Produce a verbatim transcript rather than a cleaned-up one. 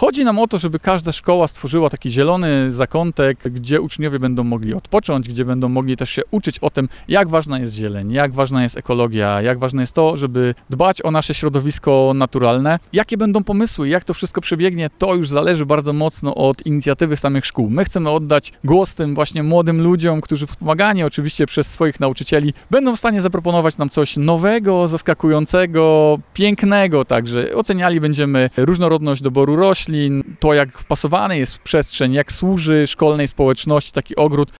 Chodzi nam o to, żeby każda szkoła stworzyła taki zielony zakątek, gdzie uczniowie będą mogli odpocząć, gdzie będą mogli też się uczyć o tym, jak ważna jest zieleń, jak ważna jest ekologia, jak ważne jest to, żeby dbać o nasze środowisko naturalne. Jakie będą pomysły, jak to wszystko przebiegnie, to już zależy bardzo mocno od inicjatywy samych szkół. My chcemy oddać głos tym właśnie młodym ludziom, którzy wspomagani oczywiście przez swoich nauczycieli będą w stanie zaproponować nam coś nowego, zaskakującego, pięknego, także oceniali będziemy różnorodność doboru roślin, to jak wpasowany jest w przestrzeń, jak służy szkolnej społeczności taki ogród.